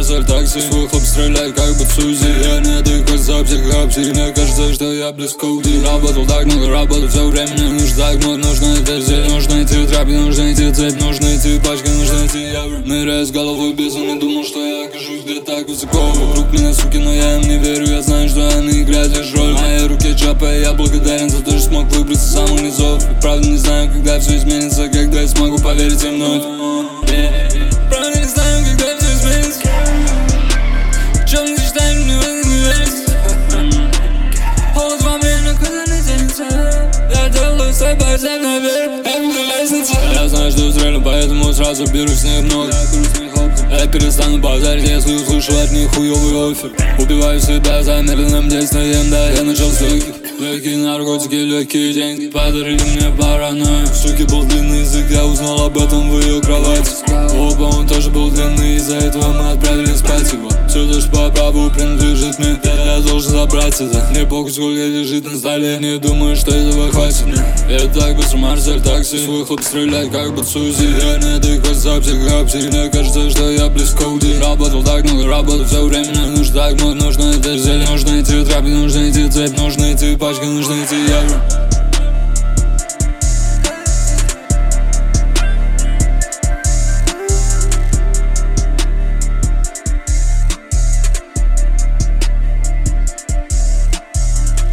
Марсель такси, свой хлоп стреляет как бы Цузи. Я не дыхаю психопси, мне кажется, что я близко уйти. Работал так много, работал все время, мне нужно так много, нужно идти здесь. Нужно идти трапи, нужно идти цепь, нужно идти пачка, нужно идти евро. Ныряю с головой безумно, думал, что я окажусь где-то так высоко. Вокруг меня суки, но я им не верю, я знаю, что они играют лишь роль. В моей руке чапа, я благодарен за то, что смог выбраться с самых низов. Правда не знаю, когда все изменится, когда я смогу поверить им вновь. Правда не знаю, когда все изменится. Чем не считаешь, мне в это не верится. Холод во время, когда не тянется. Я делаю свой парсек наверх, это лестница. Я знаю, что стрелю, поэтому сразу беру с них много. Я перестану базарить, если услышу от них хуёвый офер. Убиваю себя в замедленном действием, да, я начал с легких. Легкие наркотики, легкие деньги подарили мне паранойю. Суки, был длинный язык, я узнал об этом в ее кровати. Опа, он тоже был длинный, из-за этого мы отправились спать его. Все то, что по праву принадлежит мне, я должен забрать это. Мне похуй, сколько лежит на столе, не думаю, что этого хватит мне. Я так быстро Марсель такси, свой хлоп стреляет как бы Цузи. Я не дыхаю психопси, мне кажется, что я близко уйти. Работал так много, работал все время, мне нужно так много, нужно идти зелень. Нужно идти трапи, нужно идти цепь, нужно идти пачка, нужно идти евро.